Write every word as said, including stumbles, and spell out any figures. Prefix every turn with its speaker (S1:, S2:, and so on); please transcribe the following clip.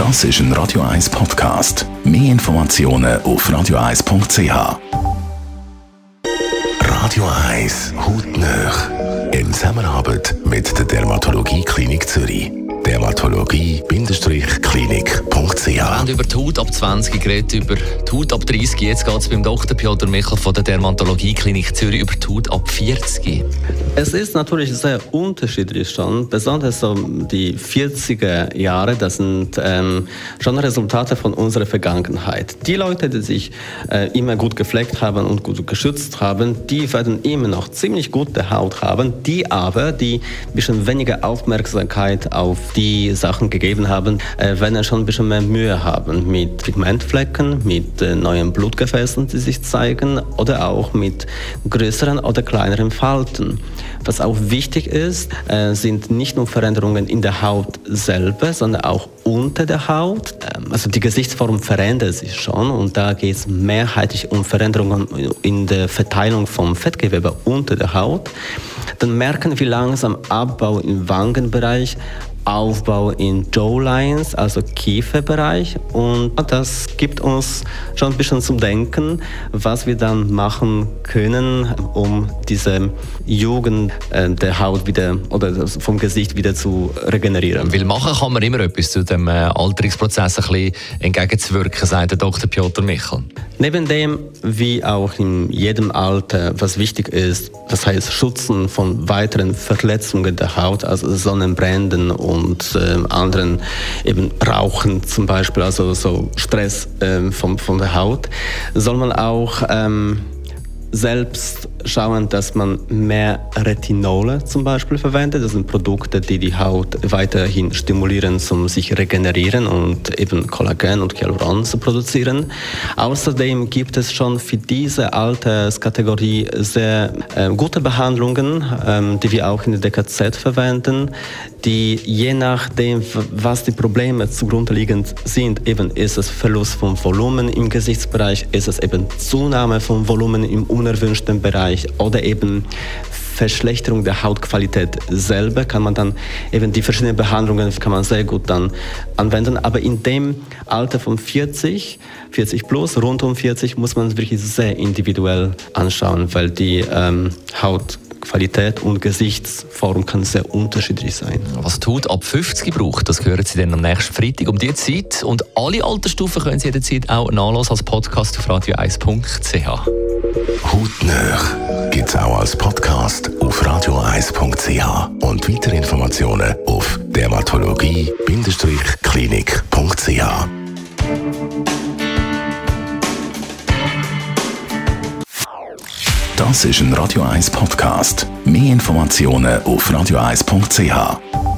S1: Das ist ein Radio eins Podcast. Mehr Informationen auf radio eins punkt c h. Radio eins Hautnöch. In Zusammenarbeit mit der Dermatologie Klinik Zürich. dermatologie Bindestrich klinik punkt c h.
S2: Wir haben über die Haut ab zwanzig geredet, über die Haut ab dreißig. Jetzt geht es beim Doktor Piotr Michel von der Dermatologie Klinik Zürich über die Haut ab vierzig.
S3: Es ist natürlich sehr unterschiedlich schon, besonders so die vierziger Jahre, das sind ähm, schon Resultate von unserer Vergangenheit. Die Leute, die sich äh, immer gut gepflegt haben und gut geschützt haben, die werden immer noch ziemlich gute Haut haben, die aber, die ein bisschen weniger Aufmerksamkeit auf die Sachen gegeben haben, äh, werden schon ein bisschen mehr Mühe haben mit Pigmentflecken, mit äh, neuen Blutgefäßen, die sich zeigen, oder auch mit größeren oder kleineren Falten. Was auch wichtig ist, äh, sind nicht nur Veränderungen in der Haut selber, sondern auch unter der Haut. Ähm, also die Gesichtsform verändert sich schon und da geht es mehrheitlich um Veränderungen in der Verteilung vom Fettgewebe unter der Haut. Dann merken wir langsam Abbau im Wangenbereich, Aufbau in Jawlines, also Kieferbereich, und das gibt uns schon ein bisschen zum Denken, was wir dann machen können, um diese Jugend der Haut wieder oder vom Gesicht wieder zu regenerieren.
S2: Weil machen kann man immer etwas zu dem Alterungsprozess ein bisschen entgegenzuwirken, sagt der Doktor Piotr Michel.
S3: Neben dem, wie auch in jedem Alter, was wichtig ist, das heißt Schützen von weiteren Verletzungen der Haut, also Sonnenbränden und äh, anderen eben Rauchen zum Beispiel, also so Stress äh, von, von der Haut, soll man auch ähm, selbst schauen, dass man mehr Retinole zum Beispiel verwendet. Das sind Produkte, die die Haut weiterhin stimulieren, zum sich regenerieren und eben Kollagen und Hyaluron zu produzieren. Außerdem gibt es schon für diese Alterskategorie sehr äh, gute Behandlungen, ähm, die wir auch in der D K Z verwenden, die je nachdem, was die Probleme zugrunde liegend sind, eben ist es Verlust von Volumen im Gesichtsbereich, ist es eben Zunahme von Volumen im unerwünschten Bereich oder eben Verschlechterung der Hautqualität selber, kann man dann eben die verschiedenen Behandlungen kann man sehr gut dann anwenden. Aber in dem Alter von vierzig, vierzig plus, rund um vierzig, muss man es wirklich sehr individuell anschauen, weil die ähm, Hautqualität und Gesichtsform kann sehr unterschiedlich sein.
S2: Was die Haut ab fünfzig braucht, das hören Sie dann am nächsten Freitag um diese Zeit. Und alle Altersstufen können Sie jederzeit auch nachhören als Podcast auf radio eins punkt c h.
S1: Hautnöch gibt es auch als Podcast auf radio eins punkt c h und weitere Informationen auf dermatologie Bindestrich klinik punkt c h. Das ist ein Radio eins Podcast. Mehr Informationen auf radio eins punkt c h.